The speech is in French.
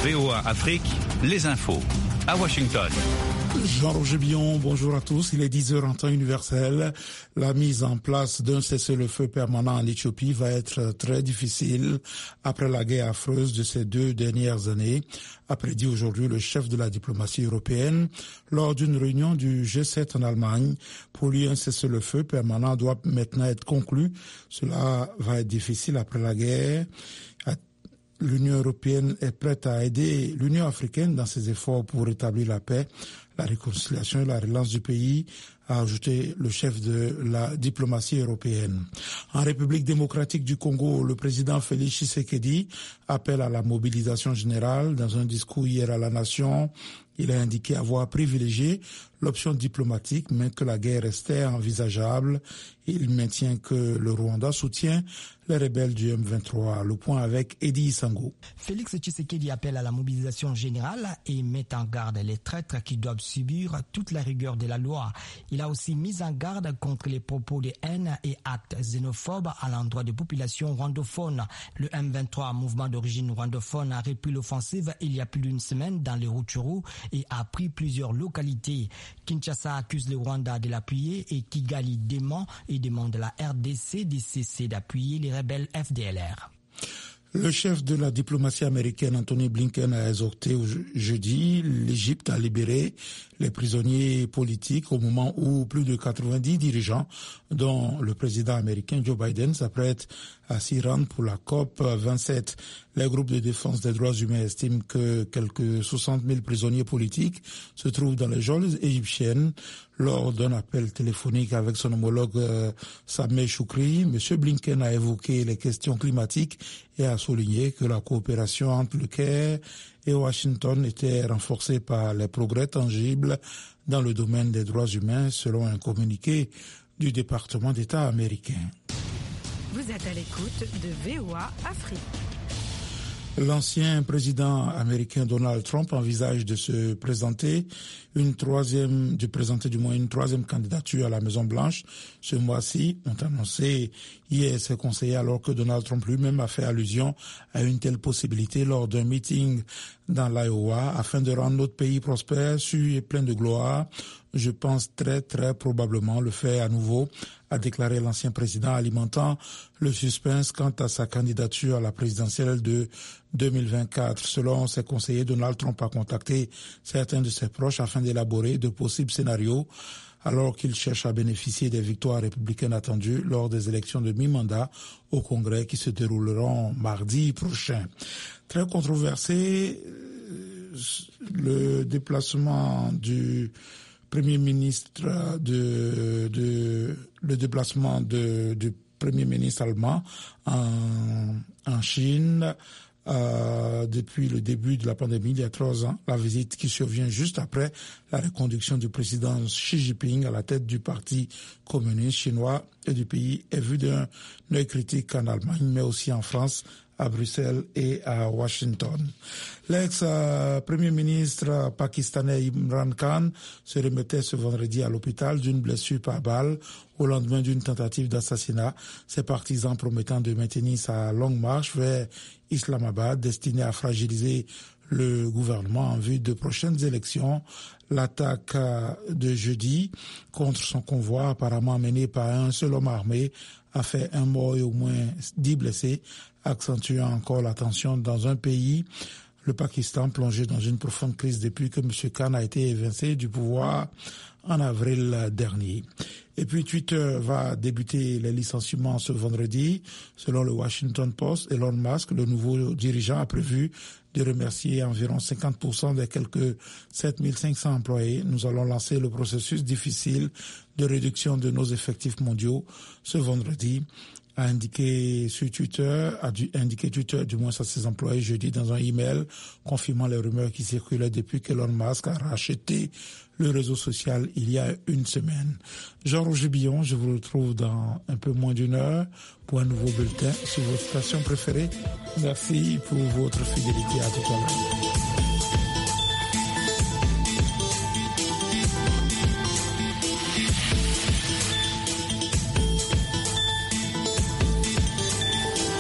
VOA Afrique, les infos. À Washington. Jean-Roger Billon, bonjour à tous. Il est 10h en temps universel. La mise en place d'un cessez-le-feu permanent en Éthiopie va être très difficile après la guerre affreuse de ces 2 dernières années, a prédit aujourd'hui le chef de la diplomatie européenne lors d'une réunion du G7 en Allemagne. Pour lui, un cessez-le-feu permanent doit maintenant être conclu. Cela va être difficile après la guerre. L'Union européenne est prête à aider l'Union africaine dans ses efforts pour rétablir la paix, la réconciliation et la relance du pays, a ajouté le chef de la diplomatie européenne. En République démocratique du Congo, le président Félix Tshisekedi appelle à la mobilisation générale. Dans un discours hier à la nation, il a indiqué avoir privilégié l'option diplomatique, mais que la guerre restait envisageable. Il maintient que le Rwanda soutient les rebelles du M23. Le point avec Eddie Sango. Félix Tshisekedi appelle à la mobilisation générale et met en garde les traîtres qui doivent subir toute la rigueur de la loi. Il a aussi mis en garde contre les propos de haine et actes xénophobes à l'endroit des populations rwandophones. Le M23, mouvement d'origine rwandophone, a repris l'offensive il y a plus d'une semaine dans les Rutshuru et a pris plusieurs localités. Kinshasa accuse le Rwanda de l'appuyer et Kigali dément et demande à la RDC de cesser d'appuyer les rebelles FDLR. Le chef de la diplomatie américaine, Anthony Blinken, a exhorté jeudi l'Égypte à libérer les prisonniers politiques au moment où plus de 90 dirigeants, dont le président américain Joe Biden, s'apprêtent à s'y rendre pour la COP 27. Les groupes de défense des droits humains estiment que quelques 60 000 prisonniers politiques se trouvent dans les geôles égyptiennes. Lors d'un appel téléphonique avec son homologue Sameh Choukri, M. Blinken a évoqué les questions climatiques et a souligné que la coopération entre le Caire et Washington était renforcée par les progrès tangibles dans le domaine des droits humains, selon un communiqué du département d'État américain. Vous êtes à l'écoute de VOA Afrique. L'ancien président américain Donald Trump envisage de se présenter une troisième candidature à la Maison-Blanche. Ce mois-ci, ont annoncé hier ses conseillers, alors que Donald Trump lui-même a fait allusion à une telle possibilité lors d'un meeting dans l'Iowa afin de rendre notre pays prospère, sûr et plein de gloire. Je pense très probablement le faire à nouveau, a déclaré l'ancien président, alimentant le suspense quant à sa candidature à la présidentielle de 2024. Selon ses conseillers, Donald Trump a contacté certains de ses proches afin d'élaborer de possibles scénarios alors qu'il cherche à bénéficier des victoires républicaines attendues lors des élections de mi-mandat au Congrès qui se dérouleront mardi prochain. Très controversé, le déplacement du Premier ministre le déplacement du Premier ministre allemand en Chine depuis le début de la pandémie il y a 3 ans, la visite qui survient juste après la reconduction du président Xi Jinping à la tête du parti communiste chinois et du pays est vue d'un œil critique en Allemagne, mais aussi en France, à Bruxelles et à Washington. L'ex-premier ministre pakistanais Imran Khan se remettait ce vendredi à l'hôpital d'une blessure par balle au lendemain d'une tentative d'assassinat, ses partisans promettant de maintenir sa longue marche vers Islamabad destinée à fragiliser le gouvernement en vue de prochaines élections. L'attaque de jeudi contre son convoi, apparemment menée par un seul homme armé, a fait 1 mort et au moins 10 blessés, accentuant encore la tension dans un pays, le Pakistan, plongé dans une profonde crise depuis que M. Khan a été évincé du pouvoir en avril dernier. Et puis Twitter va débuter les licenciements ce vendredi. Selon le Washington Post, Elon Musk, le nouveau dirigeant, a prévu de remercier environ 50% des quelques 7500 employés. Nous allons lancer le processus difficile de réduction de nos effectifs mondiaux ce vendredi, a indiqué Twitter du moins à ses employés jeudi dans un email confirmant les rumeurs qui circulaient depuis qu'Elon Musk a racheté le réseau social il y a 1 semaine. Jean-Roger Billon, je vous retrouve dans un peu moins d'1 heure pour un nouveau bulletin sur votre station préférée. Merci pour votre fidélité. À tout à l'heure.